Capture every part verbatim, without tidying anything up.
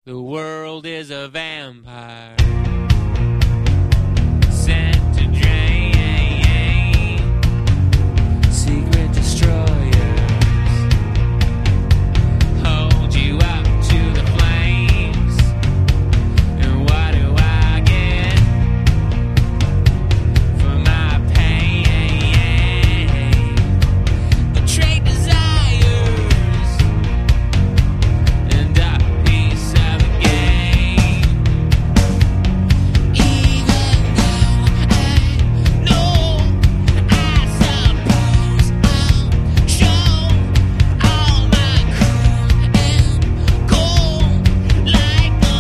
The world is a vampire sent to drain. Secret destroyers hold you up to the flames. And what do I get for my pain? Betrayed desires and a piece of the game. Even though I know, I suppose I'll show all my crew and go like the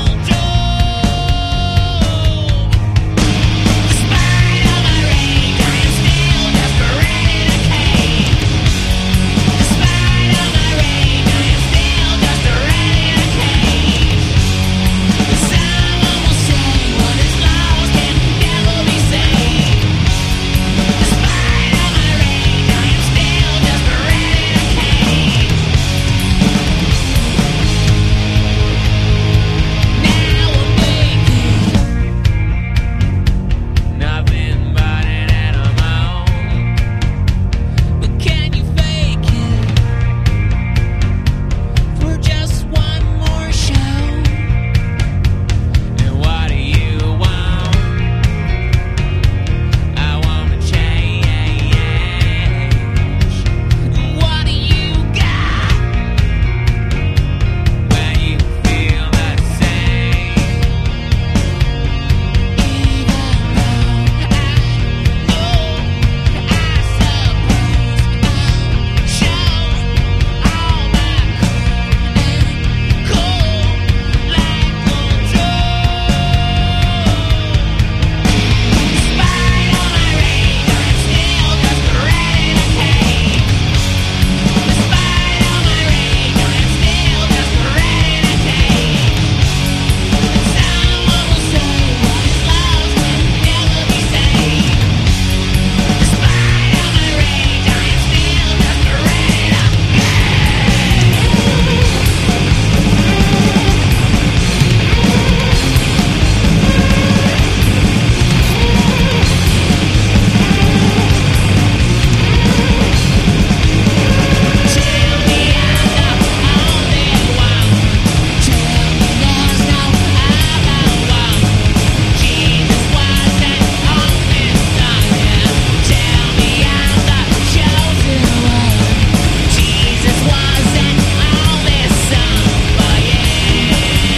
Joe. Despite all my rage, I am still just a rat in a cage. Despite all my rage, I am still just a rat in a cage. Someone will say what is lost can never be saved. Despite all my rage, I am still just a rat in a cage. Now I'm making nothing but an animal. But can you fake it for just one more show? And what do you want? I wanna change. What do you got when you feel the same? Even though I know, I suppose I'll show all my crew and go like the Joe. Despite all my rage, I'm still just a rat in a cage. Despite all my rage, I'm still just a rat in a cage. Someone will say what is lost can never be saved. Despite all my rage, I am still just a rat in a Tell me I'm the only one. Tell me there's no other one. Jesus wasn't on this song, yeah. Tell me I'm the chosen one. Jesus wasn't on this song, but yeah.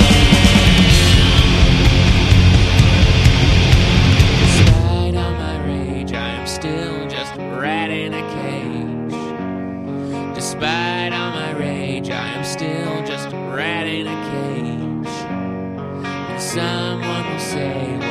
Despite all my rage, I am still just a rat in a cage. Despite all my rage, I am still just a rat in a cage. And someone will say,